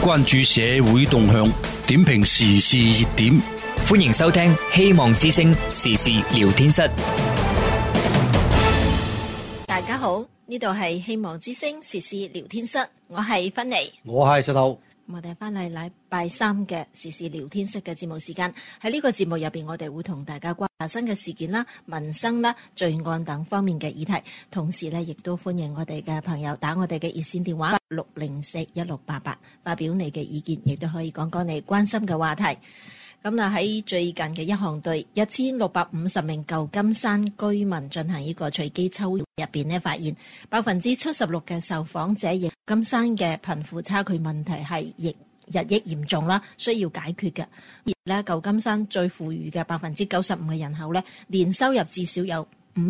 關注社會動向，點評時事熱點。 歡迎收聽希望之聲時事聊天室。 大家好，呢度係希望之聲時事聊天室，我係芬妮， 我係石頭。 我哋翻嚟禮拜三嘅時事聊天室嘅節目時間，喺呢個節目入邊，我哋會同大家關注新嘅事件啦、民生啦、罪案等方面嘅議題，同時咧亦都歡迎我哋嘅朋友打我哋嘅熱線電話86041688，發表你嘅意見，亦都可以講講你關心嘅話題。咁啊喺最近嘅一項對1650名舊金山居民進行呢個隨機抽樣入邊咧，發現76%嘅受訪者認金山嘅貧富差距問題係日益嚴重啦，需要解決嘅。而咧舊金山最富裕嘅95%嘅人口咧，年收入至少有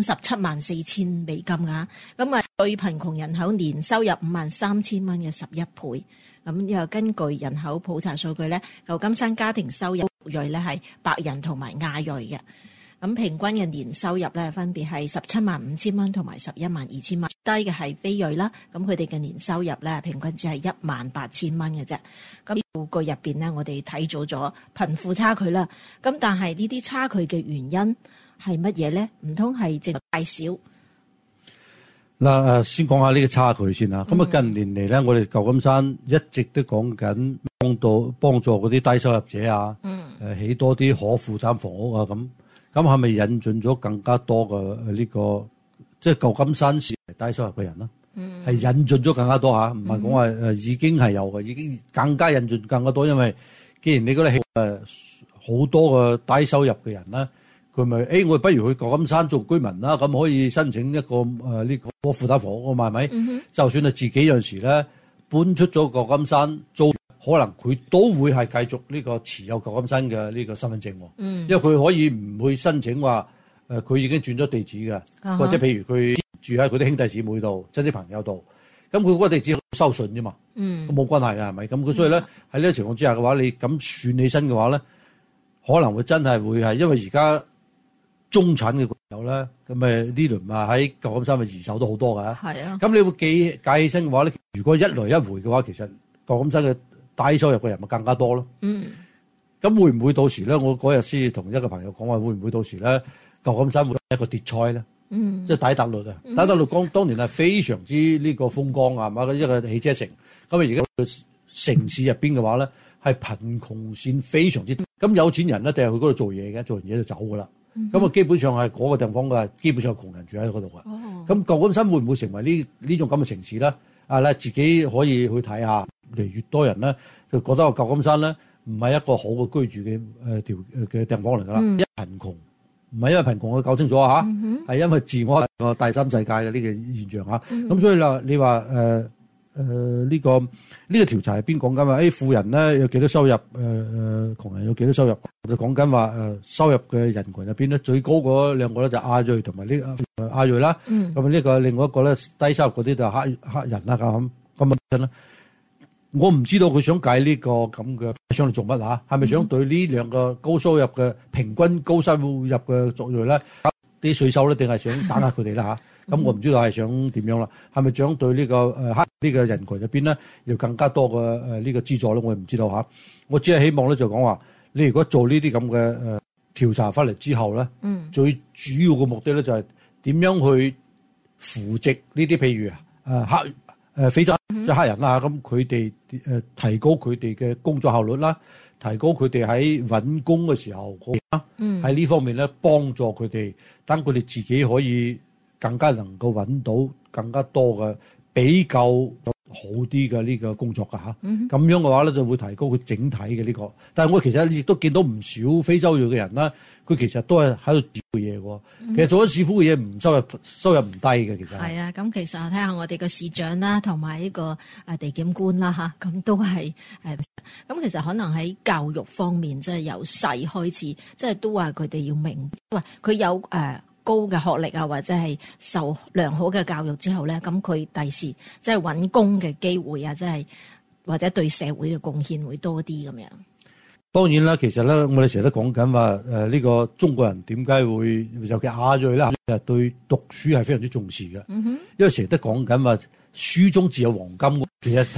574000美金啊，咁啊最貧窮人口年收入53000蚊嘅11倍。咁又根據人口普查數據咧，舊金山家庭收入裔咧係白人同埋亞裔嘅，咁平均嘅年收入咧分別係175000蚊同埋112000蚊，低嘅係非裔啦，咁佢哋嘅年收入咧平均只係18000蚊嘅啫。咁數據入邊咧，我哋睇咗貧富差距啦，咁但係呢啲差距嘅原因係乜嘢咧？唔通係淨係大小？ 嗱，先講下呢個差距先啦。咁近年嚟咧，我哋舊金山一直都講緊幫助嗰啲低收入者啊，起多啲可負擔房屋啊，咁係咪引進咗更加多嘅呢個即係舊金山市低收入嘅人啦？係引進咗更加多嚇，唔係講話已經係有嘅，已經更加引進更加多，因為既然你嗰度好多嘅低收入嘅人啦。佢咪我不如去舊金山做居民啦，咁可以申請一個呢個負擔房屋啊嘛，係咪？就算係自己有陣時咧搬出咗舊金山租，可能佢都會係繼續呢個持有舊金山嘅呢個身份證，因為佢可以唔會申請話佢已經轉咗地址嘅，或者譬如佢住喺佢啲兄弟姊妹度、親戚朋友度，咁佢嗰個地址收信啫嘛，咁冇關係嘅係咪？咁佢所以咧喺呢個情況之下嘅話，你咁算起身嘅話咧，可能會真係會係因為而家。中產嘅朋友咧，咁呢輪喺舊金山咪移手都好多㗎。係啊。咁你會計起身嘅話咧，如果一來一回嘅話，其實舊金山嘅低收入嘅人咪更加多咯。咁會唔會到時咧？我嗰日先同一個朋友講話，會唔會到時咧舊金山會一個跌賽咧？即係底特律啊！底特律當年係非常之呢個風光啊，嘛一個汽車城。咁而家城市入邊嘅話咧，係貧窮線非常之。咁有錢人咧，定係去嗰度做嘢嘅，做完嘢就走㗎啦。咁基本上係嗰個地方嘅，基本上係窮人住喺嗰度嘅。咁舊金山會唔會成為呢種咁嘅城市咧？自己可以去睇下，越嚟越多人咧就覺得個舊金山咧唔係一個好嘅居住嘅嘅地方嚟㗎啦。因為貧窮，唔係因為貧窮，我搞清楚嚇，係因為自我個第三世界嘅呢個現象嚇。咁所以啦，你話呢個調查係邊講緊話？富人咧有幾多收入？窮人有幾多收入？就講緊話收入嘅人群入邊咧，最高嗰兩個咧就亞裔同埋呢亞裔啦。咁呢個另外一個咧低收入嗰啲就黑人啦咁啦。我唔知道佢想計呢個咁嘅想嚟做乜嚇？係咪想對呢兩個高收入嘅平均高收入嘅族裔咧啲稅收咧，定係想打壓佢哋啦嚇？咁我唔知道係想點樣啦，係咪想對呢個呢個人群入邊咧，要更加多嘅呢個資助咧？我唔知道嚇。我只係希望咧就講話，你如果做呢啲咁嘅調查翻嚟之後咧，最主要嘅目的咧就係點樣去扶植呢啲譬如非洲即係黑人啦，咁佢哋提高佢哋嘅工作效率啦，提高佢哋喺揾工嘅時候喺呢方面咧幫助佢哋，等佢哋自己可以。更加能夠揾到更加多嘅比較好啲嘅呢個工作㗎嚇，咁樣嘅話咧就會提高佢整體嘅呢個。但係我其實亦都見到唔少非洲裔嘅人啦，佢其實都係喺度做嘢喎。其實做咗市府嘅嘢唔收入唔低嘅，其實係啊。咁其實睇下我哋個市長啦，同埋呢個地檢官啦嚇，咁都係咁其實可能喺教育方面，即係由細開始，即係都話佢哋要明，喂佢有高嘅學歷啊，或者係受良好嘅教育之後咧，咁佢第時即係揾工嘅機會啊，即係或者對社會嘅貢獻會多啲咁樣。當然啦，其實咧，我哋成日都講緊話呢個中國人點解會尤其亞裔啦，其實對讀書係非常之重視嘅。因為成日都講緊話書中自有黃金，其實係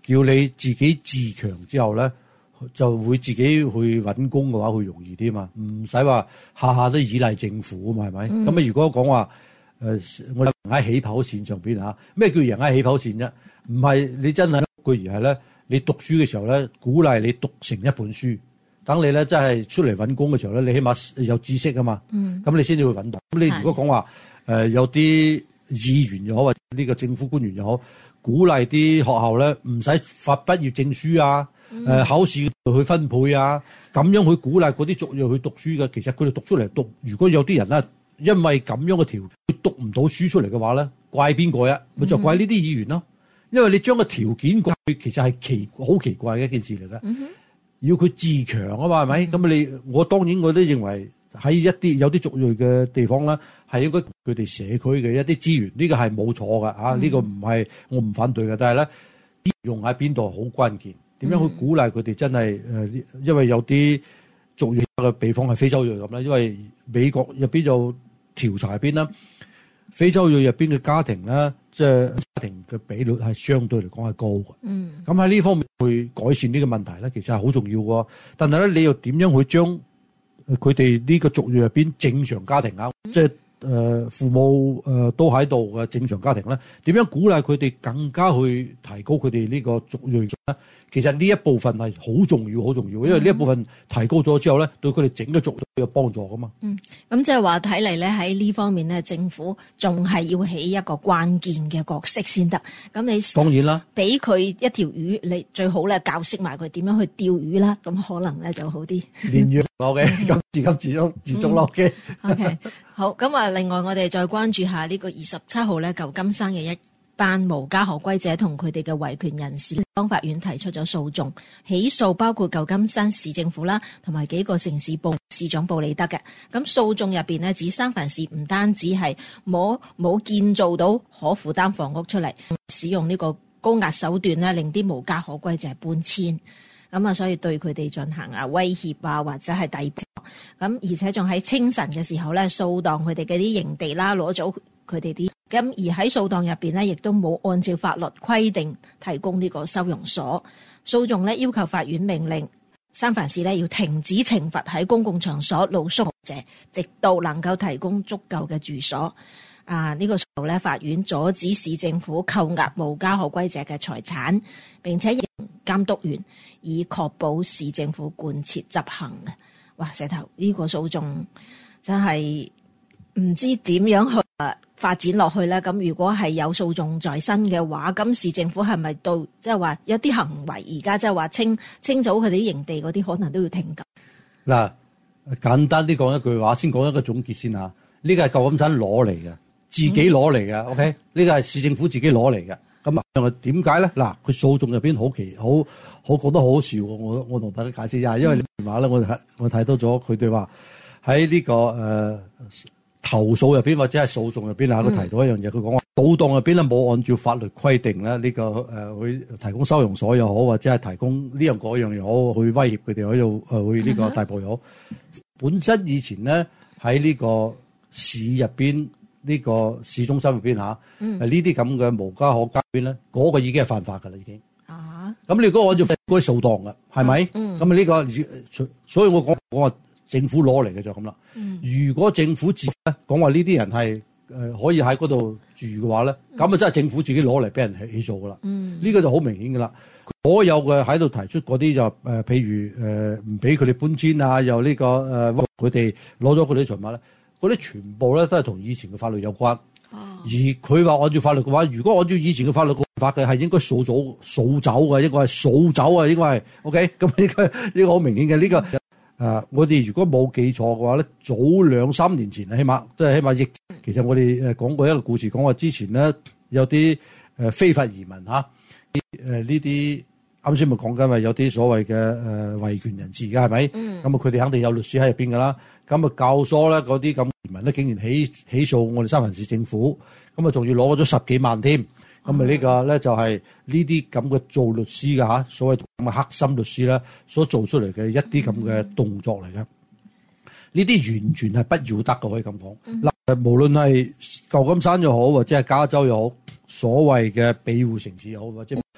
叫你自己自強之後咧，就會自己去揾工嘅話，會容易啲嘛，唔使話下下都依賴政府啊嘛，係咪？咁啊，如果講話我哋喺起跑線上邊嚇，咩叫贏喺起跑線啫？唔係你真係一句，而係咧，你讀書嘅時候咧，鼓勵你讀成一本書，等你咧真係出嚟揾工嘅時候咧，你起碼有知識啊嘛。咁你先至會揾到。咁你如果講話有啲議員又好，或者呢個政府官員又好，鼓勵啲學校咧唔使發畢業證書啊，考試去分配啊，咁樣去鼓勵嗰啲族裔去讀書嘅，其實佢哋讀出嚟讀，如果有啲人咧因為咁樣嘅條件讀唔到書出嚟嘅話咧，怪邊個呀？咪就怪呢啲議員咯。因為你將個條件改，其實係好奇怪嘅一件事嚟嘅。要佢自強啊嘛，係咪？咁我當然我都認為喺有啲族裔嘅地方咧，係應該佢哋社區嘅一啲資源，呢個係冇錯嘅嚇，呢個唔係我唔反對嘅，但係咧用喺邊度好關鍵，點樣去鼓勵佢哋真係因為有啲族裔嘅地方係非洲裔咁啦，因為美國入邊就調查入邊啦。非洲裔入邊嘅家庭咧，即係家庭嘅比率係相對嚟講係高嘅。咁喺呢方面去改善呢個問題咧，其實係好重要嘅。但係咧，你又點樣去將佢哋呢個族裔入邊正常家庭啊，即係父母都喺度嘅正常家庭咧，點樣鼓勵佢哋更加去提高佢哋呢個族裔咧？其實呢一部分係好重要，好重要，因為呢一部分提高咗之後咧，對佢哋整個族裔有幫助噶嘛。 咁即係話睇嚟咧，喺呢方面咧，政府仲係要起一個關鍵嘅角色先得。咁你當然啦，俾佢一條魚，你最好咧教識埋佢點樣去釣魚啦，咁可能咧就好啲。 練魚嘅，咁自足咯嘅。 OK， 好，咁啊，另外我哋再關注下呢個27號咧，舊金山嘅一班無家可歸者同佢哋嘅維權人士，當法院提出咗訴訟，起訴包括舊金山市政府啦，同埋幾個城市部市長布里德嘅。咁訴訟入邊呢，指三藩市唔單止係冇建造到可負擔房屋出嚟，使用呢個高壓手段咧，令啲無家可歸者搬遷。咁啊，所以對佢哋進行威脅啊，或者係逮捕。咁而且仲喺清晨嘅時候咧，掃蕩佢哋嘅啲營地啦，攞走佢哋啲。咁而喺訴訟入邊咧，亦都冇按照法律規定提供呢個收容所。訴訟咧要求法院命令三藩市咧要停止懲罰喺公共場所露宿者，直到能夠提供足夠嘅住所。呢個時候咧，法院阻止市政府扣押無家可歸者嘅財產，並且監督員以確保市政府貫徹執行嘅。哇！石頭呢個訴訟真係唔知點樣去發展落去咧。咁如果係有訴訟在身嘅話，咁市政府係咪到即係話有啲行為而家即係話清走佢哋啲營地嗰啲，可能都要停㗎？ 嗱，簡單啲講一句話，先講一個總結先嚇。呢個係舊金山攞嚟嘅，自己攞嚟嘅。OK，呢個係市政府自己攞嚟嘅。咁啊，點解咧？嗱，佢訴訟入邊好覺得好笑。我同大家解釋一下，因為電話咧，我睇到咗佢哋話喺呢個投訴入邊或者係訴訟入邊啊，佢提到一樣嘢，佢講話訴訟入邊咧冇按照法律規定咧呢個去提供收容所又好，或者係提供呢樣嗰樣又好，去威脅佢哋喺度去呢個逮捕又好。本身以前咧喺呢個市入邊。呢個市中心入邊呢啲咁嘅無家可歸邊咧，嗰個已經係犯法㗎啦，已經。咁你如果按照嗰啲掃蕩㗎，係咪？咁啊呢個，所以我講話政府攞嚟嘅就咁啦。如果政府自己講話呢啲人係可以喺嗰度住嘅話咧，咁啊真係政府自己攞嚟俾人起訴㗎啦。呢個就好明顯㗎啦。所有嘅喺度提出嗰啲就譬如唔俾佢哋搬遷啊，又呢個佢哋攞咗佢哋啲財物咧。嗰啲全部咧都係同以前嘅法律有關，而佢話按照法律嘅話，如果按照以前嘅法律法嘅係應該掃走嘅，應該係掃走啊，應該係 OK。咁呢個好明顯嘅呢個我哋如果冇記錯嘅話咧，早2-3年前起碼其實我哋講過一個故事，講話之前咧有啲非法移民呢啲啱先咪講緊話有啲所謂嘅維權人士㗎，係咪？咁啊佢哋肯定有律師喺入邊㗎啦。咁啊教唆咧嗰啲咁移民咧，竟然起訴我哋三藩市政府，咁啊仲要攞咗10幾萬添。咁啊呢個咧就係呢啲咁嘅做律師嘅所謂咁嘅黑心律師咧，所做出嚟嘅一啲咁嘅動作嚟嘅。呢啲完全係不要得嘅，可以咁講。嗱，無論係舊金山又好，或者係加州又好，所謂嘅庇護城市又好，或者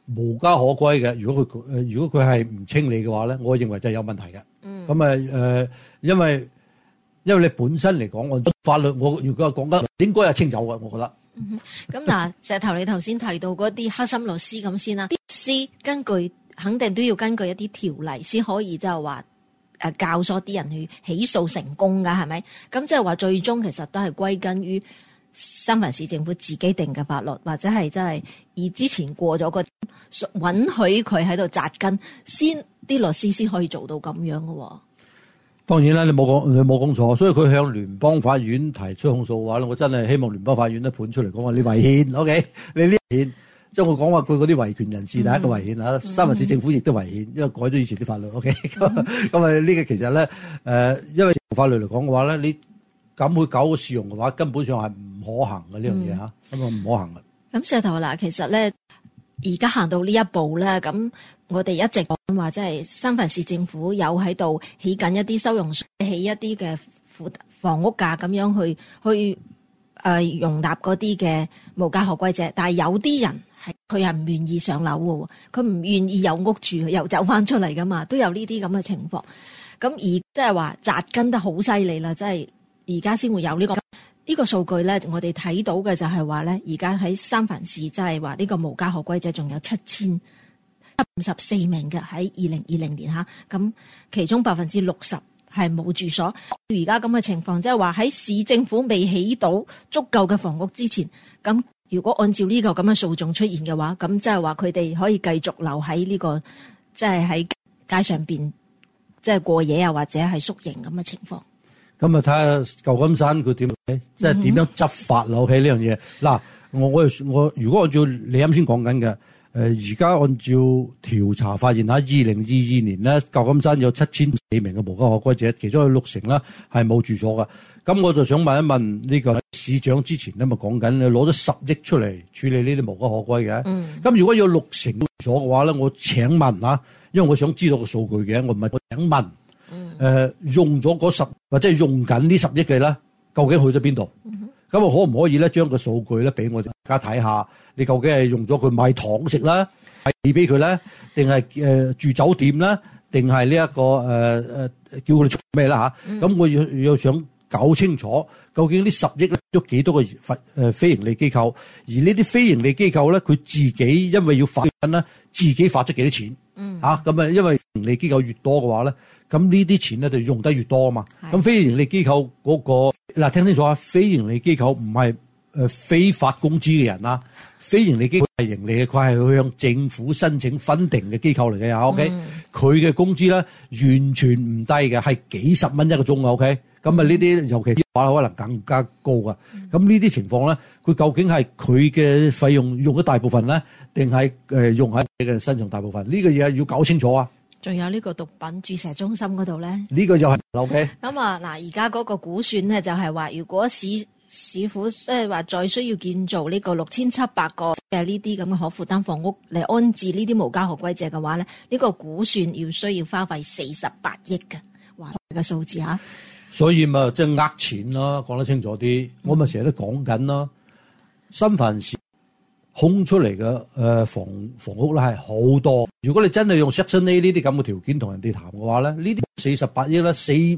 無家可歸嘅，如果佢係唔清理嘅話咧，我認為就係有問題嘅。咁因為你本身嚟講，按法律，我如果講得應該係清走嘅，我覺得。 咁嗱，石頭你頭先提到嗰啲黑心律師咁先啦，啲律師肯定都要根據一啲條例先可以即係話教唆啲人去起訴成功㗎，係咪？咁即係話最終其實都係歸根於三藩市政府自己定嘅法律，或者係真係而之前過咗個允許佢喺度紮根，先啲律師先可以做到咁樣嘅喎。 當然啦，你冇講錯，所以佢向聯邦法院提出控訴嘅話咧，我真係希望聯邦法院都判出嚟講話你違憲，OK？你呢憲，即係我講話佢嗰啲維權人士第一個違憲啊，三藩市政府亦都違憲，因為改咗以前啲法律，OK？咁呢個其實咧因為法律嚟講嘅話咧，你咁去搞個試用嘅話，根本上係唔可行嘅呢樣嘢嚇，咁唔可行嘅。 咁石頭嗱，其實咧而家行到呢一步咧，咁我哋一直講話，即係三藩市政府有喺度起緊一啲收容起一啲嘅房屋架咁樣去容納嗰啲嘅無家可歸者，但係有啲人佢係唔願意上樓嘅，佢唔願意有屋住，又走翻出嚟噶嘛，都有呢啲咁嘅情況。咁而即係話紮根得好犀利啦，即係而家先會有呢個數據咧，我哋睇到嘅就係話咧，而家喺三藩市即係話呢個無家可歸者仲有7054名嘅喺2020年嚇，咁其中60%係冇住所。而家咁嘅情況，即係話喺市政府未起到足夠嘅房屋之前，咁如果按照呢個咁嘅訴訟出現嘅話，咁即係話佢哋可以繼續留喺呢個即係喺街上邊即係過夜啊，或者係宿營咁嘅情況。 咁啊，睇下舊金山佢點，即係點樣執法啦？OK 呢樣嘢。嗱，我如果按照你啱先講緊嘅，而家按照調查發現喺2022年咧，舊金山有7004名嘅無家可歸者，其中有60%啦係冇住所嘅。咁我就想問一問呢個市長之前咧咪講緊，你攞咗10億出嚟處理呢啲無家可歸嘅。咁如果有60%住所嘅話咧，我請問嚇，因為我想知道個數據嘅，我唔係我請問。用咗嗰10或者係用緊呢10億嘅咧，究竟去咗邊度？咁可唔可以咧將個數據咧俾我哋大家睇下？你究竟係用咗佢買糖食啦，係俾佢咧，定係住酒店啦，定係呢一個叫佢哋做咩啦嚇？咁我要想搞清楚，究竟呢10億咧都幾多個非盈利機構？而呢啲非盈利機構咧，佢自己因為要發咧，自己發咗幾多錢？咁因為盈利機構越多嘅話咧。咁呢啲錢咧就用得越多啊嘛。咁非盈利機構嗰個嗱，聽清楚啊，非盈利機構唔係非法工資嘅人啊，非盈利機構係盈利嘅，佢係去向政府申請分定嘅機構嚟嘅。OK，佢嘅工資咧完全唔低嘅，係幾十蚊一個鐘啊。OK，咁啊呢啲尤其啲話可能更加高噶。咁呢啲情況咧，佢究竟係佢嘅費用用咗大部分咧，定係用喺你嘅身上大部分？呢個嘢要搞清楚啊！ 仲有呢個毒品注射中心嗰度咧， 呢個就係 OK。咁啊嗱，而家嗰個估算咧就係話，如果市府即係話再需要建造呢個6700個嘅呢啲咁嘅可負擔房屋嚟安置呢啲無家可歸者嘅話咧，呢個估算需要花費48億嘅，哇嘅數字嚇。 所以咪即係呃錢咯，講得清楚啲。我咪成日都講緊咯，三藩市空出嚟嘅房屋咧係好多。如果你真係用 Section A 呢啲咁嘅條件同人哋談嘅話咧，呢啲48億咧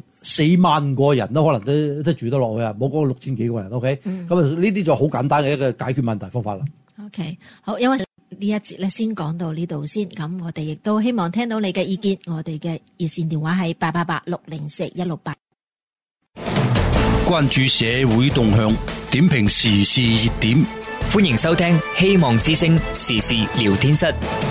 4萬個人都可能都住得落去啊！冇講6000幾個人 ，OK？咁啊呢啲就好簡單嘅一個解決問題方法啦。 OK， 好，因為呢一節咧先講到呢度先，咁我哋亦都希望聽到你嘅意見。我哋嘅熱線電話係888-604-168。 關注社會動向，點評時事熱點。 歡迎收聽希望之聲時事聊天室。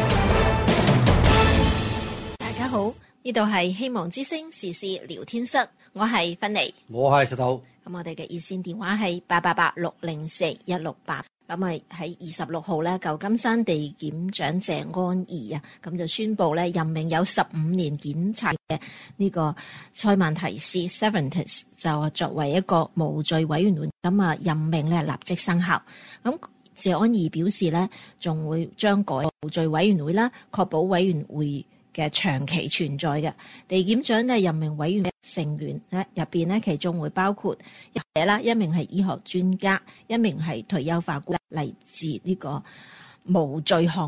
大家好，呢度係希望之聲時事聊天室，我係芬妮， 我係石頭。 咁我哋嘅熱線電話係888-604-168。咁啊喺26號咧，舊金山地檢長謝安儀啊，咁就宣布咧任命有15年檢察嘅呢個塞曼提斯 Cervantes 就作為一個無罪委員會，咁啊任命咧立即生效。咁謝安儀表示咧，仲會將改無罪委員會啦，確保委員會嘅長期存在嘅。地檢長咧任命委員嘅成員咧入邊咧，其中會包括一名係醫學專家，一名係退休法官，嚟自呢個無罪項目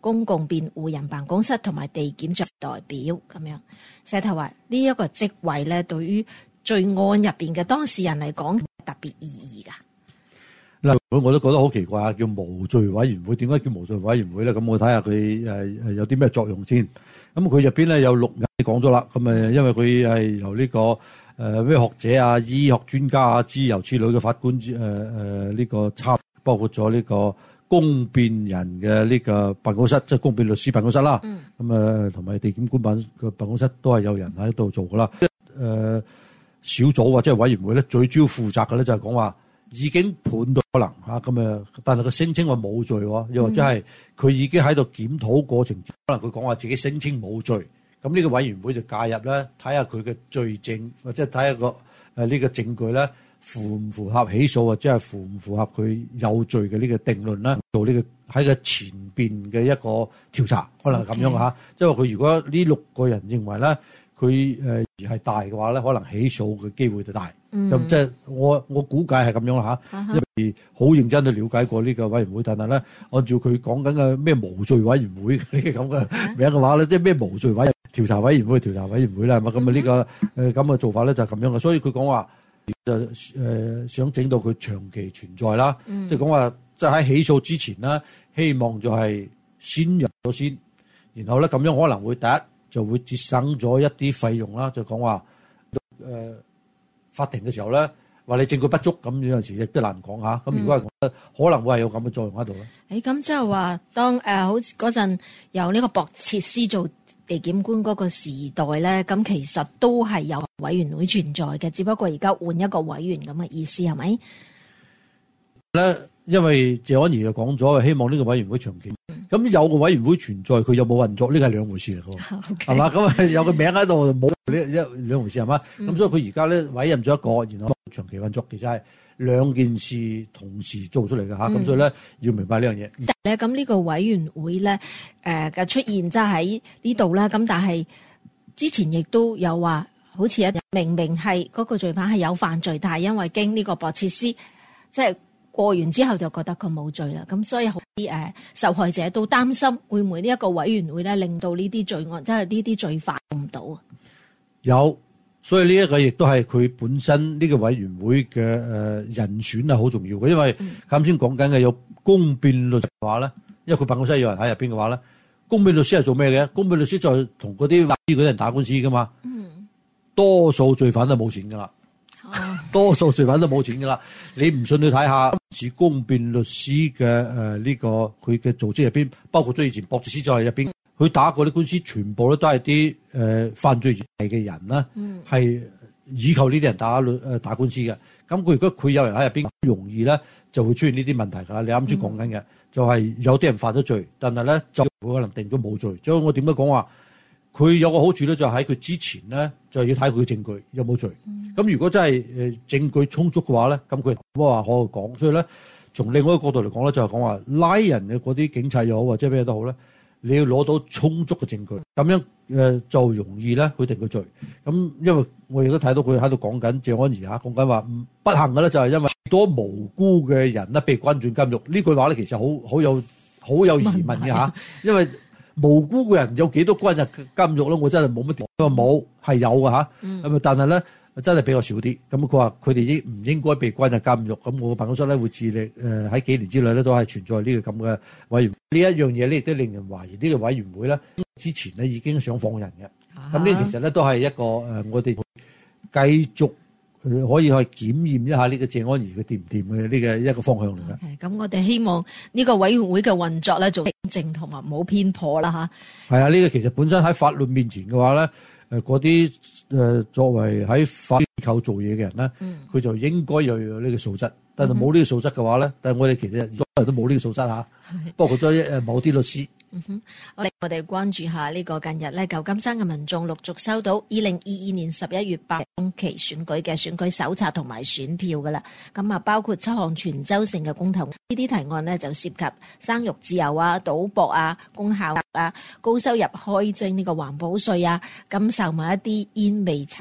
公共辯護人辦公室同埋地檢署代表咁樣。石頭話呢一個職位咧，對於罪案入邊嘅當事人嚟講特別意義㗎。 嗱，我都覺得好奇怪啊！叫無罪委員會，點解叫無罪委員會咧？咁我睇下佢有啲咩作用先。咁佢入邊咧有6人講咗啦。咁因為佢係由呢個咩學者啊、醫學專家啊、諸如此類嘅法官呢個參，包括咗呢個公辯人嘅呢個辦公室，即係公辯律師辦公室啦。咁同埋地檢官嘅辦公室都係有人喺度做噶啦。小組或者係委員會咧，最主要負責嘅咧就係講話已經判到可能嚇咁但係佢聲稱話冇罪喎，又或者係佢已經喺度檢討過程，可能佢講話自己聲稱冇罪，咁呢個委員會就介入咧，睇下佢嘅罪證，或者睇下呢個證據咧符唔符合起訴，或者係符唔符合佢有罪嘅呢個定論啦，做呢個喺個前邊嘅一個調查，可能係咁樣嚇。即係話佢如果呢6個人認為咧，佢係大嘅話咧，可能起訴嘅機會就大。咁即係我估計係咁樣啦嚇，因為好認真去了解過呢個委員會，但係咧按照佢講緊嘅咩無罪委員會呢個咁嘅名嘅話咧，即係咩無罪委員調查委員會啦，係嘛？咁呢個咁嘅做法咧就係咁樣嘅，所以佢講話就想整到佢長期存在啦，即係講話即係喺起訴之前啦，希望就係先入咗先，然後咧咁樣可能會第一就會節省咗一啲費用啦，就講話法庭嘅時候咧，話你證據不足，咁有陣時亦都難講嚇。咁如果係可能會係有咁嘅作用喺度咧。 咁即係話，當好似嗰陣由呢個博切斯做地檢官嗰個時代咧，咁其實都係有委員會存在嘅，只不過而家換一個委員咁嘅意思係咪？ 咧，因為謝安儀就講咗，希望呢個委員會長期。咁有個委員會存在，佢有冇運作呢個係兩回事嚟嘅，係嘛？咁有個名喺度，冇呢兩回事係嘛？咁所以佢而家咧委任咗一個，然後長期運作，其實係兩件事同時做出嚟嘅嚇。咁所以咧要明白呢樣嘢。 但係咧，咁呢個委員會咧嘅出現即係喺呢度啦。咁但係之前亦都有話，好似明明係嗰個罪犯係有犯罪，但係因為經呢個博切斯即係過完之後就覺得佢冇罪啦，咁所以好啲受害者都擔心會唔會呢一個委員會咧令到呢啲罪案即係呢啲罪犯唔到啊？有，所以呢一個亦都係佢本身呢個委員會嘅人選係好重要嘅，因為啱先講緊嘅有公辯律師嘅話咧，因為佢辦公室有人喺入邊嘅話咧，公辯律師係做咩嘅？公辯律師就係同嗰啲人打官司噶嘛，多數罪犯都冇錢噶啦。多數罪犯都冇錢噶啦，你唔信你睇下，似公辯律師嘅呢個佢嘅組織入邊，包括咗以前博切斯在入邊，佢打過啲官司，全部都係啲犯罪嘅人啦，係依靠呢啲人打官司嘅。咁佢如果佢有人喺入邊，容易咧就會出現呢啲問題㗎啦。你啱先講緊嘅就係有啲人犯咗罪，但係咧就可能定咗冇罪。所以我點解講話？佢有個好處咧，就喺佢之前咧，就要睇佢嘅證據有冇罪。咁如果真係證據充足嘅話咧，咁佢冇話可以講。所以咧，從另外一個角度嚟講咧，就係講話拉人嘅嗰啲警察又好或者咩都好咧，你要攞到充足嘅證據，咁樣就容易咧去定佢罪。咁因為我亦都睇到佢喺度講緊謝安儀嚇，講緊話不幸嘅咧就係因為多無辜嘅人咧被關進監獄。呢句話咧其實好有疑問嘅嚇，因為無辜嘅人有幾多關入監獄咧？我真係冇乜點。佢話冇係有嘅嚇，咁但係咧真係比較少啲。咁佢話佢哋唔應該被關入監獄。咁我辦公室咧會致力喺幾年之內咧都係存在呢個咁嘅委員會。呢一樣嘢咧亦都令人懷疑呢個委員會咧之前咧已經想放人嘅。咁呢其實咧都係一個我哋繼續可以去檢驗一下呢個謝安儀嘅掂唔掂嘅呢個一個方向嚟嘅。咁我哋希望呢個委員會嘅運作咧做公正同埋冇偏頗啦嚇。 係啊，呢個其實本身喺法律面前嘅話咧，嗰啲作為喺法機構做嘢嘅人咧，佢就應該要有呢個素質。但係冇呢個素質嘅話咧，但係我哋其實所有人都冇呢個素質嚇，包括咗某啲律師。 我哋關注下呢個近日咧，舊金山嘅民眾陸續收到2022年11月8日中期選舉嘅選舉手冊同埋選票噶啦。咁啊，包括7項全州性嘅公投，呢啲提案呢就涉及生育自由啊、賭博啊、功效啊、高收入開徵呢個環保稅啊、禁售埋一啲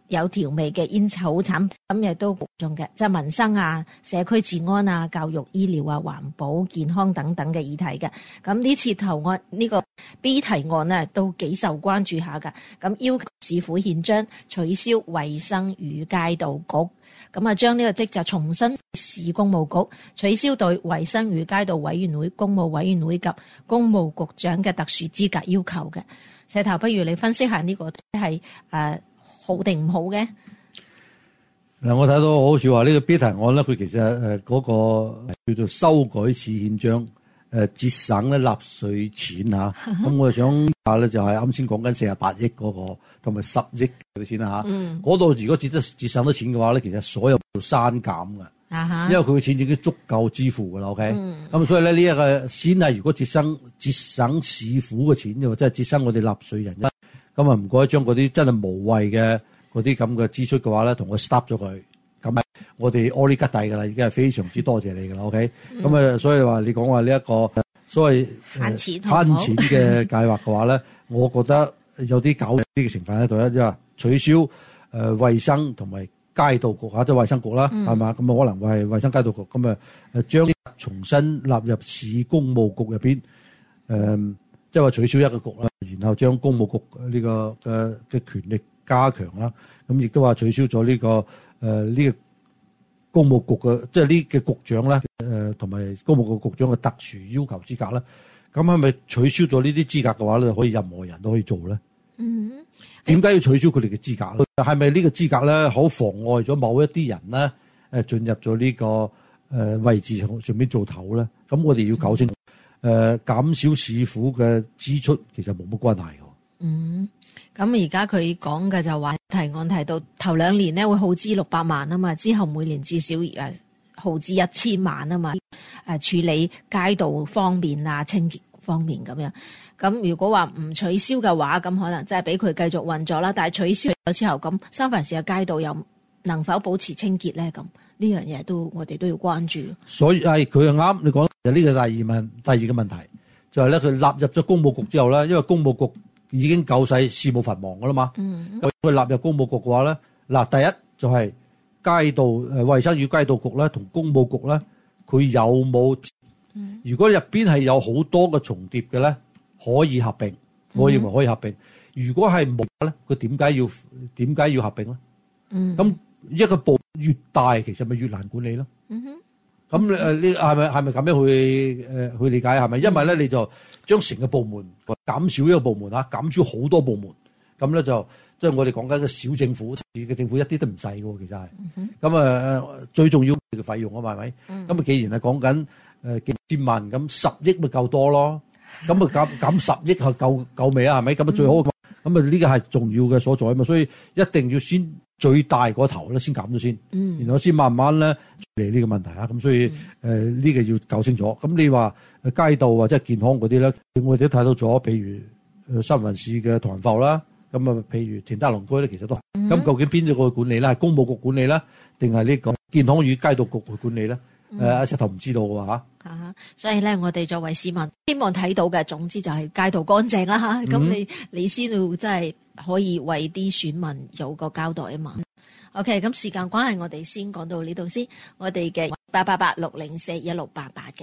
有調味嘅煙草產品，咁亦都重嘅，即係民生啊、社區治安啊、教育、醫療啊、環保、健康等等嘅議題嘅。咁呢次投案呢個 B 提案呢，都幾受關注下㗎。咁要求市府憲章取消衛生與街道局，咁啊將呢個職責重新市公務局，取消對衛生與街道委員會、公務委員會及公務局長嘅特殊資格要求嘅。石頭，不如你分析下呢個係好定唔好嘅？ 嗱，我睇到好似話呢個 B 提案咧，佢其實嗰個叫做修改市憲章，節省咧納稅錢嚇。咁我想下咧就係啱先講緊48億嗰個，同埋10億嘅錢啦嚇。嗰度如果節省到錢嘅話咧，其實所有都刪減㗎。因為佢嘅錢已經足夠支付㗎啦，OK。咁所以咧呢一個先係如果節省市府嘅錢，或者係節省我哋納稅人，咁啊唔該將嗰啲真係無謂嘅嗰啲咁嘅支出嘅話咧，同我 stop 咗佢。咁我哋 all 吉底㗎啦，已經係非常之多謝你㗎啦，OK。咁所以話你講話呢一個所謂慳錢嘅計劃嘅話咧，我覺得有啲搞啲嘅成分喺度咧，即係取消衛生同埋街道局嚇，即係衛生局啦，係嘛？咁可能會係衛生街道局，咁將重新納入市公務局入邊，即係話取消一個局啦，然後將公務局呢個嘅權力加強啦。咁亦都話取消咗呢個呢個公務局嘅，即係呢嘅局長咧，同埋公務局局長嘅特殊要求資格咧。咁係咪取消咗呢啲資格嘅話咧，可以任何人都可以做咧？點解要取消佢哋嘅資格？係咪呢個資格咧，好妨礙咗某一啲人咧進入咗呢個位置上邊做頭咧？咁我哋要搞清楚，減少市府嘅支出其實冇乜關係嘅。 咁而家佢講嘅就話提案提到頭2年咧會耗資600萬啊嘛，之後每年至少耗資1000萬啊嘛，處理街道方面啊、清潔方面咁樣。咁如果話唔取消嘅話，咁可能即係俾佢繼續運作啦。但係取消咗之後，咁三藩市嘅街道又能否保持清潔咧？咁呢樣嘢我哋都要關注。 所以係佢又啱，你講就呢個第二個問題，就係咧佢納入咗公務局之後咧，因為公務局已經夠晒事務繁忙噶啦嘛。咁佢納入公務局嘅話咧，嗱第一就係街道衛生與街道局咧同公務局咧，佢有冇？如果入邊係有好多嘅重疊嘅咧，可以合併，我認為可以合併。如果係冇咧，佢點解要合併咧？咁一個部越大，其實咪越難管理咯。咁你係咪咁樣去理解？係咪？因為咧你就將成個部門減少一個部門減少好多部門，咁咧就即係我哋講緊嘅小政府嘅政府一啲都唔細嘅喎，其實係。咁最重要嘅費用啊嘛，係咪？咁既然係講緊幾千萬，咁10億咪夠多咯。咁減10億係夠未啊？係咪？咁最好。咁呢個係重要嘅所在啊嘛，所以一定要先最大嗰頭咧先減咗先，然後先慢慢咧處理呢個問題啊。咁所以呢個要搞清楚。咁你話街道或者係健康嗰啲咧，我哋都睇到咗，譬如三藩市嘅唐人埠啦，咁啊譬如田德隆區咧，其實都係。咁究竟邊個去管理咧？係公務局管理咧，定係呢個健康與街道局去管理咧？阿石頭唔知道嘅嚇。 所以咧，我哋作為市民，希望睇到嘅，總之就係街道乾淨啦嚇。咁你先到真係可以為啲選民有個交代啊嘛。OK， 咁時間關係，我哋先講到呢度先。我哋嘅888-604-1688嘅。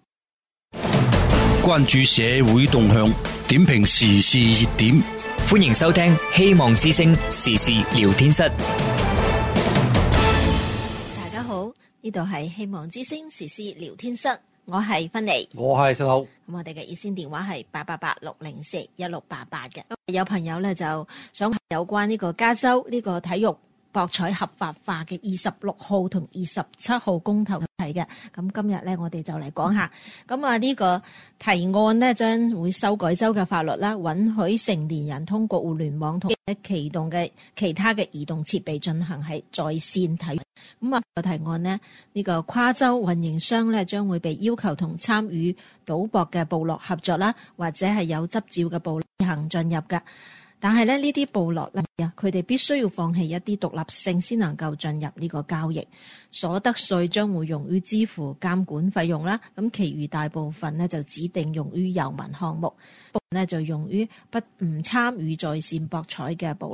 關注社會動向，點評時事熱點， 歡迎收聽希望之聲時事聊天室。 大家好，呢度係希望之聲時事聊天室，我係芬妮， 我係石頭。 咁我哋嘅熱線電話係888-604-1688嘅。有朋友咧就想有關呢個加州呢個體育博彩合法化嘅26號同27號公投題嘅。咁今日咧我哋就嚟講下。咁呢個提案呢，將會修改州嘅法律啦，允許成年人通過互聯網同啟動嘅其他嘅移動設備進行係在線體育。咁個提案呢，呢個跨州運營商咧將會被要求同參與賭博嘅部落合作啦，或者係有執照嘅部落自行進入嘅。但係咧，呢啲部落咧，佢哋必須要放棄一啲獨立性，先能夠進入呢個交易。所得稅將會用於支付監管費用啦，咁其餘大部分呢就指定用於遊民項目，部分呢就用於唔參與在線博彩嘅部落。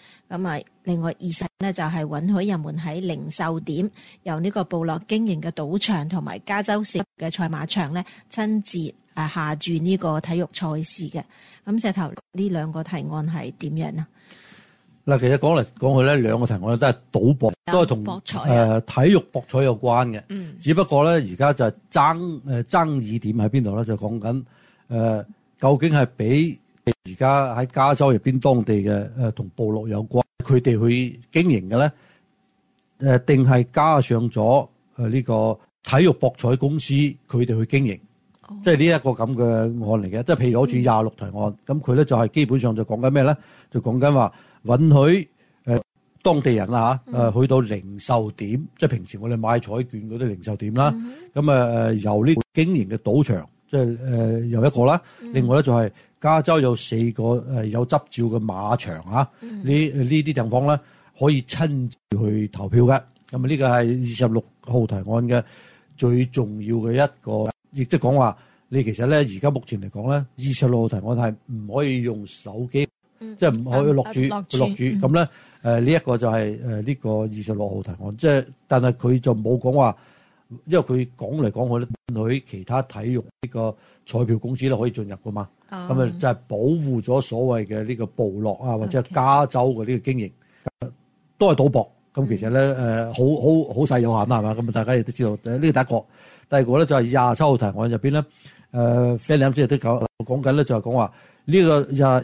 咁啊，另外20呢，就係允許人們喺零售點由呢個部落經營嘅賭場同埋加州市嘅賽馬場咧親自下注呢個體育賽事嘅。咁石頭呢兩個提案係點樣啊？ 嗱，其實講嚟講去咧，兩個提案咧都係賭博，都係同體育博彩有關嘅。只不過咧，而家就係爭議點喺邊度咧？就講緊究竟係俾而家喺加州入邊當地嘅同部落有關，佢哋去經營嘅咧，定係加上咗呢個體育博彩公司佢哋去經營？即係呢一個咁嘅案嚟嘅。即係譬如好似26提案，咁佢咧就係基本上就講緊咩咧？就講緊話允許當地人啦去到零售點，即係平時我哋買彩券嗰啲零售點啦。咁由呢個經營嘅賭場，即係有一個啦。另外咧就係加州有4個有執照嘅馬場啊。呢啲地方咧可以親自去投票嘅。咁呢個係26號提案嘅最重要嘅一個。亦即係講話，你其實咧而家目前嚟講咧，26號提案係唔可以用手機，即係唔可以落注。咁咧呢一個就係呢個26號提案，即係但係佢就冇講話，因為佢講嚟講去咧，允許其他體育呢個彩票公司咧可以進入噶嘛。咁就係保護咗所謂嘅呢個部落啊，或者係加州嘅呢個經營，都係賭博。咁其實咧好細有限啦，係嘛？咁大家亦都知道，呢個第一個。第二個咧就係27號提案入邊咧，Fanny啱先都講緊咧，就係講話呢個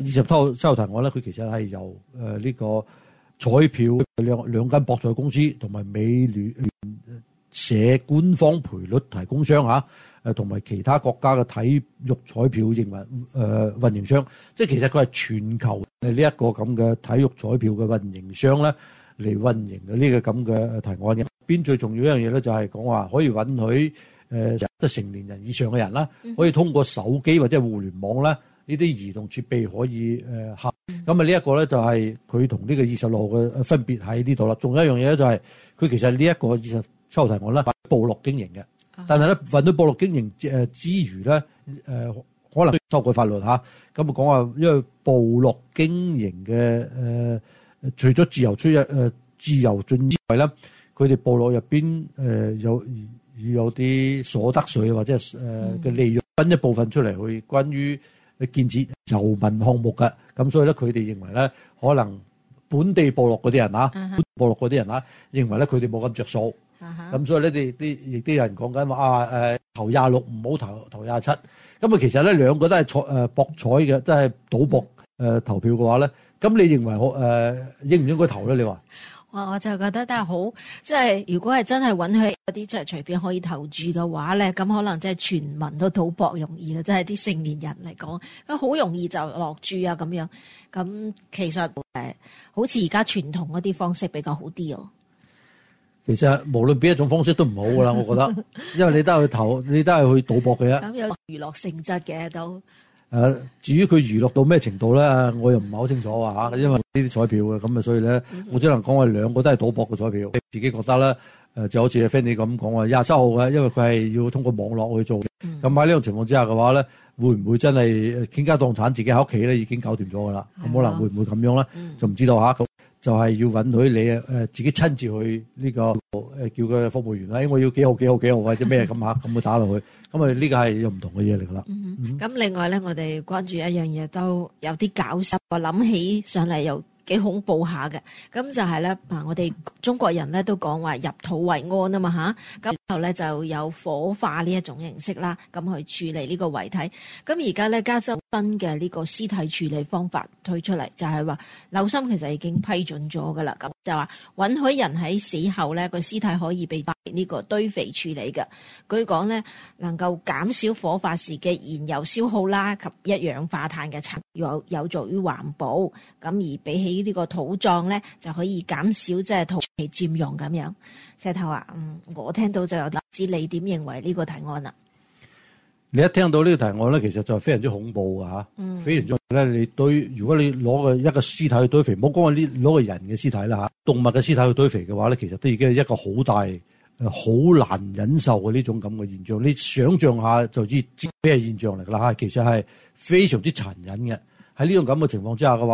27號提案咧，佢其實係由呢個彩票兩間博彩公司同埋美聯社官方賠率提供商同埋其他國家嘅體育彩票營運營商，即係其實佢係全球呢一個咁嘅體育彩票嘅運營商咧嚟運營嘅呢個咁嘅提案嘅。邊最重要一樣嘢咧，就係講話可以允許即係成年人以上嘅人啦，可以通過手機或者互聯網咧呢啲移動設備可以合。咁啊呢一個咧就係佢同呢個26號嘅分別喺呢度啦。仲有一樣嘢咧就係佢其實呢一個27號提案咧部落經營嘅，但係咧運到部落經營之餘咧可能修改法律嚇。咁講話因為部落經營嘅除咗自由進之外咧，佢哋部落入邊有啲所得稅或者嘅利潤分一部分出嚟去關於建設遊民項目嘅。咁所以咧佢哋認為咧可能本地部落嗰啲人部落嗰啲人認為咧佢哋冇咁着數。咁所以咧亦都有人講緊話投26唔好投27。咁啊其實咧兩個都係博彩嘅，即係賭博投票嘅話咧，咁你認為應唔應該投咧？你話？ 我就覺得都係好，即係如果係真係允許嗰啲即係隨便可以投注嘅話咧，咁可能即係全民都賭博容易啦，即係啲成年人嚟講，咁好容易就落注啊咁樣。咁其實好似而家傳統嗰啲方式比較好啲哦。 其實無論邊一種方式都唔好噶啦，我覺得，因為你都係去投，你都係去賭博嘅啫。咁有娛樂性質嘅都。 至於佢娛樂到咩程度咧，我又唔係好清楚因為呢啲彩票嘅，咁啊所以咧，我只能講話兩個都係賭博嘅彩票。自己覺得咧，就好似阿 Fanny 咁講話27號嘅，因為佢係要通過網絡去做。咁喺呢種情況之下嘅話咧，會唔會真係傾家蕩產，自己喺屋企咧已經搞掂咗噶啦？咁可能會唔會咁樣咧？就唔知道嚇。就係要允許你自己親自去呢個叫佢服務員啦，我要幾號或者咩咁咁去打落去，咁啊呢個係有唔同嘅嘢嚟噶啦。 咁另外咧，我哋關注一樣嘢都有啲搞笑，我諗起上嚟又幾恐怖下嘅。咁就係咧，我哋中國人咧都講話入土為安啊嘛嚇。咁然後咧就有火化呢一種形式啦，咁去處理呢個遺體。咁而家咧加州新嘅呢個屍體處理方法推出嚟，就係話紐森其實已經批准咗噶啦。咁就話允許人喺死後咧個屍體可以被呢個堆肥處理嘅。據講咧能夠減少火化時嘅燃油消耗啦及一氧化碳嘅產生，有助於環保。咁而比起呢個土葬咧就可以減少即係土地佔用咁樣。石頭啊，我聽到就有知你點認為呢個提案啊？ 你一聽到呢個提案咧，其實就係非常之恐怖㗎。非常之咧，如果你攞一個屍體去堆肥，唔好講話攞個人嘅屍體啦嚇，動物嘅屍體去堆肥嘅話咧，其實都已經係一個好大好難忍受嘅呢種咁嘅現象。你想象下就知咩現象嚟㗎啦嚇，其實係非常之殘忍嘅。喺呢種咁嘅情況之下嘅話咧，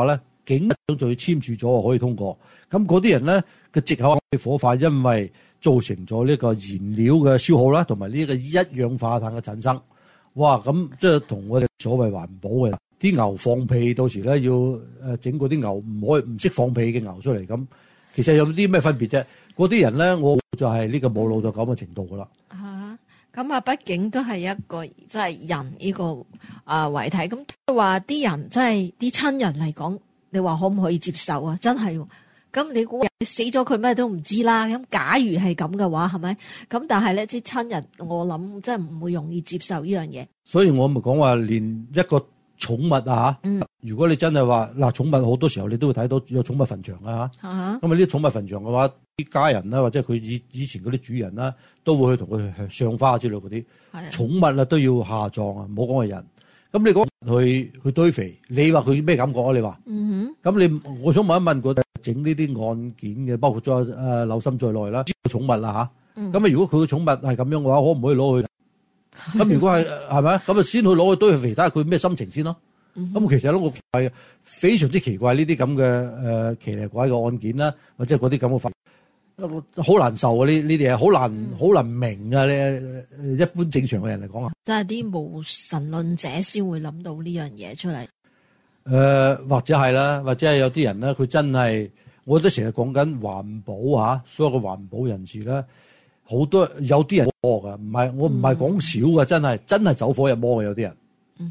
警長就要簽署咗可以通過。咁嗰啲人咧嘅藉口係火化，因為造成咗呢個燃料嘅消耗啦，同埋呢個一氧化碳嘅產生。哇！咁即係同我哋所謂環保嘅啲牛放屁，到時咧要整嗰啲牛唔識放屁嘅牛出嚟，咁其實有啲咩分別啫？嗰啲人咧，我就係呢個冇腦到咁嘅程度噶啦。 咁啊，畢竟都係一個即係人呢個遺體，咁話啲人即係啲親人嚟講，你話可唔可以接受啊？真係，咁你估死咗佢咩都唔知啦。咁假如係咁嘅話，係咪？咁但係咧，啲親人我諗真係唔會容易接受呢樣嘢。所以我咪講話，連一個寵物啊，如果你真係話嗱，寵物好多時候你都會睇到有寵物墳場啊嚇。咁啊，呢啲寵物墳場嘅話，啲家人啦，或者佢以前嗰啲主人啦，都會去同佢上花之類嗰啲寵物啊，都要下葬啊，唔好講係人。咁你講去堆肥，你話佢咩感覺啊？你話，咁我想問一問嗰整呢啲案件嘅，包括咗劉鑫在內啦，寵物啦嚇。咁啊，如果佢嘅寵物係咁樣嘅話，可唔可以攞去？咁如果係咪？咁啊，先去攞去堆肥，睇下佢咩心情先咯。咁其實咧，我係非常之奇怪呢啲咁嘅奇離怪嘅案件啦，或者嗰啲咁嘅法，好難受啊！呢啲嘢好難明啊！你一般正常嘅人嚟講啊， 即係啲無神論者先會諗到呢樣嘢出嚟。 或者係啦，或者係有啲人咧，佢真係，我都成日講緊環保嚇，所有嘅環保人士咧，好多有啲人魔㗎，我唔係講少㗎，真係走火入魔嘅有啲人。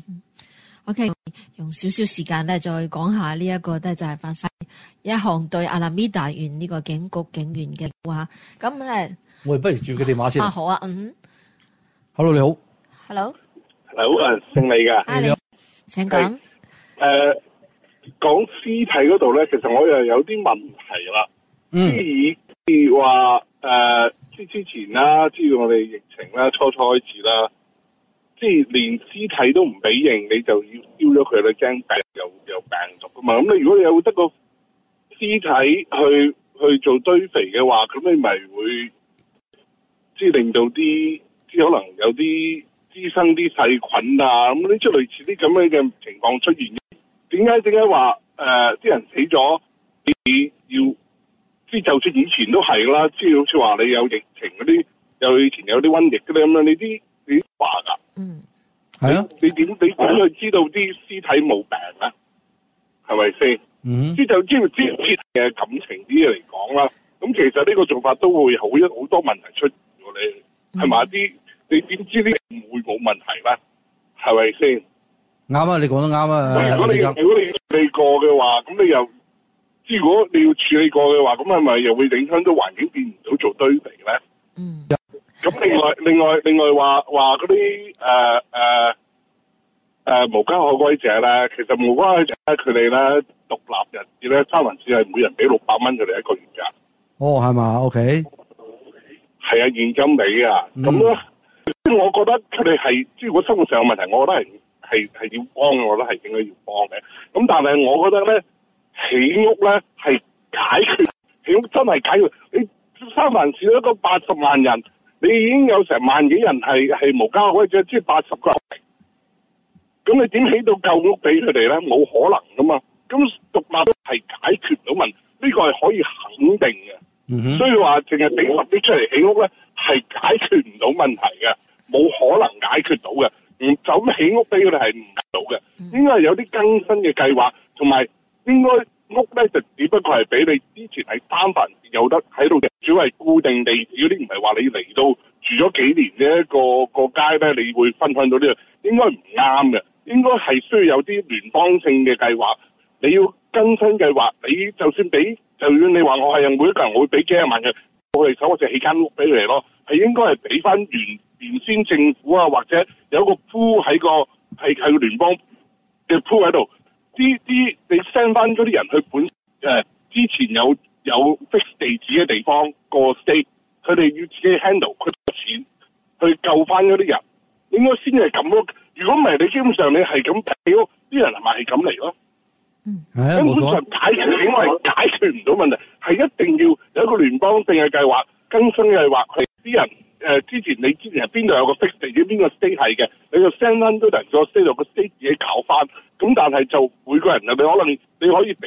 OK， 用少少時間咧，再講下呢一個咧，就係發生一項對阿拉米達縣呢個警局警員嘅話，咁咧， 我哋不如轉佢電話先。 好啊 ，Hello 你好 ，Hello， 姓李㗎， 你好，請講。 講屍體嗰度咧，其實我又有啲問題啦。以話之前啦，知道我哋疫情啦，初開始啦。即係連屍體都唔俾認，你就要燒咗佢啦，驚病有病毒噶嘛。咁你如果你有得個屍體去做堆肥嘅話，咁你咪會即係令到啲可能有啲滋生啲細菌啊，咁呢出類似啲咁樣嘅情況出現。點解話啲人死咗，你要即係就算以前都係啦，即係好似話你有疫情嗰啲，以前有啲瘟疫嗰啲咁樣，你話㗎。 係啊， 你點去知道啲屍體冇病咧？係咪先？即就知嘅感情啲嘢嚟講啦。咁其實呢個做法都會好多問題出現喎。你係嘛啲？你點知呢唔會冇問題咧？係咪先？ 啱啊！你講得啱啊！ 如果你處理過嘅話，咁你又如果你要處理過嘅話，咁係咪又會影響到環境變唔到做堆肥咧？咁另外話嗰啲無家可歸者咧，其實無家可歸者佢哋咧獨立人士咧，三藩市係每人俾600蚊佢哋一個月㗎。 哦，係嘛 ？OK， 係啊，現金俾㗎。咁咧，我覺得佢哋係即係如果生活上有問題，我覺得係要幫嘅，我覺得係應該要幫嘅。咁但係我覺得咧，起屋咧係解決，起屋真係解決。你三藩市一個80萬人。你已經有成萬幾人係無家可歸者，即係80個人。咁你點起到舊屋俾佢哋咧？冇可能噶嘛。咁獨立係解決唔到問題，呢個係可以肯定嘅。所以話淨係俾10億出嚟起屋咧，係解決唔到問題嘅，冇可能解決到嘅。就咁起屋俾佢哋係唔到嘅。應該係有啲更新嘅計劃，同埋應該屋咧就只不過係俾你之前喺三藩市有得喺度嘅，主要係固定地址嗰啲，唔係話你嚟到住咗幾年嘅一個街咧，你會分享到呢個，應該唔啱嘅。應該係需要有啲聯邦性嘅計劃，你要更新計劃，你就算你話我係每一個人我會俾幾廿萬嘅，我哋手我就起間屋俾佢哋咯，係應該係俾翻原先政府啊，或者有一個鋪喺個係聯邦嘅鋪喺度。啲你 send 翻嗰啲人去之前有 fix 地址嘅地方個 state， 佢哋要自己 handle 佢錢去救翻嗰啲人，應該先係咁咯。如果唔係，你基本上你係咁起屋，啲人係咪係咁嚟咯？根本上解決應該係解決唔到問題，係一定要有一個聯邦性嘅計劃、更新計劃，係啲人之前係邊度有個 fix 地址，邊個 state 係嘅，你就 send 翻嗰人個 state 度個 state 自己搞翻。咁但係就每個人你可以俾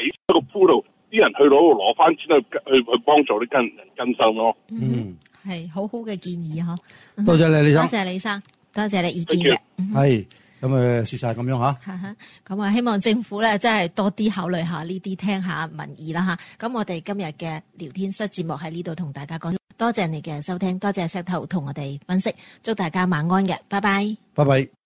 呼度啲人去到度攞翻錢去幫助啲更生咯。 係好好嘅建議嗬。 多謝你李生， 多謝李生，多謝你意見嘅。 係咁事實係咁樣吓。 咁啊，希望政府咧真係多啲考慮下呢啲，聽下民意啦吓。咁我哋今日嘅聊天室節目喺呢度同大家講，多謝你嘅收聽，多謝石頭同我哋分析，祝大家晚安嘅，拜拜。 拜拜。